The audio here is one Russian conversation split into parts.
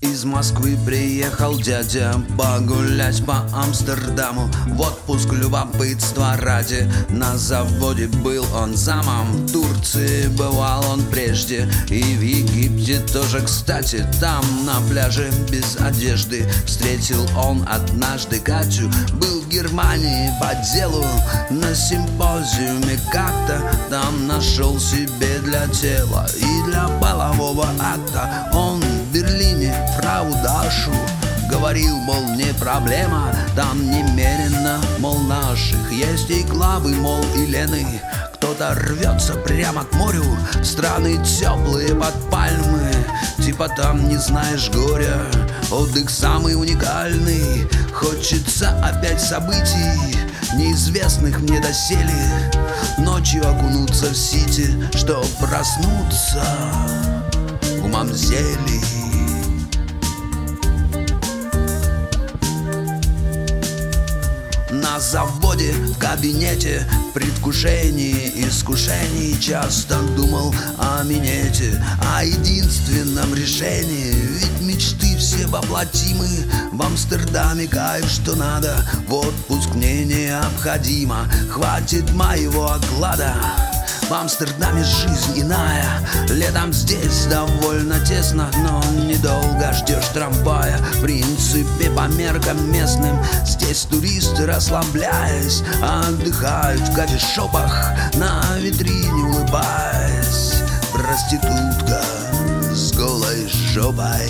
Из Москвы приехал дядя погулять по Амстердаму. В отпуск любопытства ради. На заводе был он замом. В Турции бывал он прежде. И в Египте тоже, кстати. Там на пляже без одежды встретил он однажды Катю. Был в Германии по делу на симпозиуме как-то. Там нашел себе для тела и для полового акта. Он в Берлине фрау Дашу говорил, мол, не проблема, там немерено, мол, наших есть и Клавы, мол, и Лены. Кто-то рвется прямо к морю, в страны теплые под пальмы. Типа там не знаешь горя, отдых самый уникальный. Хочется опять событий, неизвестных мне доселе. Ночью окунуться в сити, чтоб проснуться в Мамзели. На заводе, в кабинете, в предвкушении искушений часто думал о минете, о единственном решении. Ведь мечты все воплотимы. В Амстердаме кайф, что надо. В отпуск мне необходимо. Хватит моего оклада. В Амстердаме жизнь иная. Летом здесь довольно тесно, но недолго ждешь трамвая. В принципе, по меркам местным здесь туристы, расслабляясь, отдыхают в кофешопах, на витрине улыбаясь. Проститутка с голой жопой.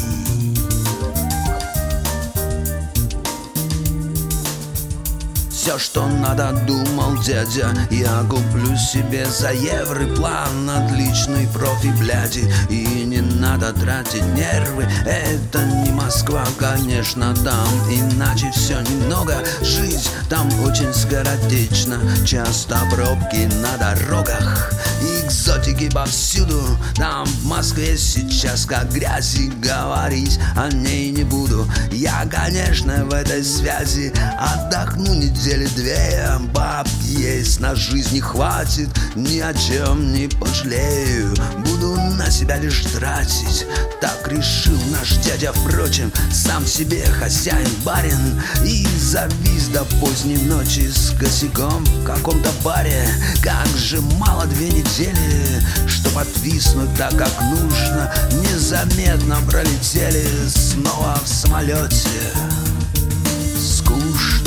Все, что надо, думал дядя, я куплю себе за евро план. Отличный профи, бляди, и не надо тратить нервы. Это не Москва, конечно, там иначе все немного. Жизнь там очень скоротечна, часто пробки на дорогах. Экзотики повсюду, там в Москве сейчас как грязи. Говорить о ней не буду, я, конечно, в этой связи. Отдохну недели-две, бабки есть, на жизнь не хватит. Ни о чем не пожалею, буду на себя лишь тратить. Так решил наш дядя, впрочем, сам себе хозяин, барин. И завис до поздней ночи с косяком в каком-то баре. Как же мало 2 недели, чтоб отвиснуть так, как нужно. Незаметно пролетели снова в самолете. Скучно.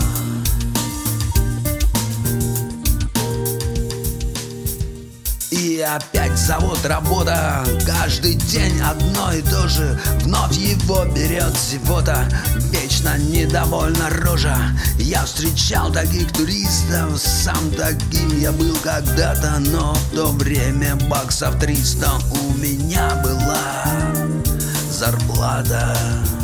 И опять завод, работа, каждый день одно и то же. Вновь его берет зевота, вечно недовольна рожа. Я встречал таких туристов, сам таким я был когда-то. Но в то время баксов 300 у меня была зарплата.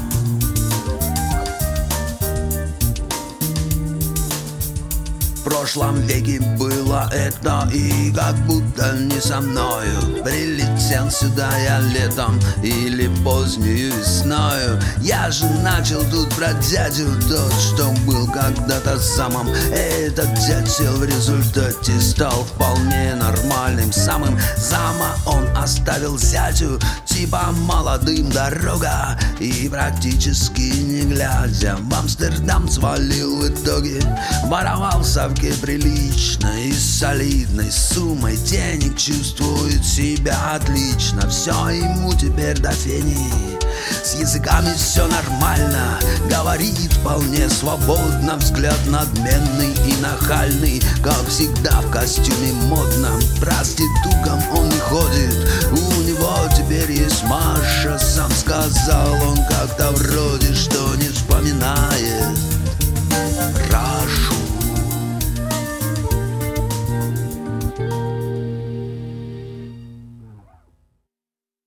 В прошлом веке было это, и как будто не со мною. Прилетел сюда я летом или поздней весною. Я же начал тут про дядю, тот, что был когда-то замом. Этот дятел в результате стал вполне нормальным самым. Зама он оставил зятю, типа молодым дорога. И практически не глядя в Амстердам свалил в итоге. Воровал совки прилично и с солидной суммой денег, чувствует себя отлично. Все ему теперь до фени. С языками все нормально, говорит вполне свободно. Взгляд надменный и нахальный, как всегда в костюме модном. Проституткам он не ходит, у него теперь есть Маша. Сам сказал он как-то вроде, что не вспоминает